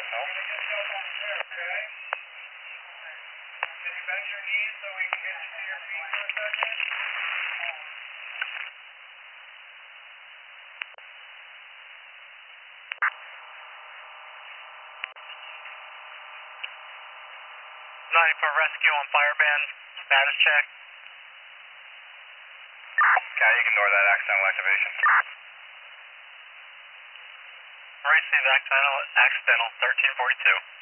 Can you bend your knees so we can get you to your feet for a second? For rescue on Fireband, status check. Okay, you can ignore that accidental activation. Received accidental 1342.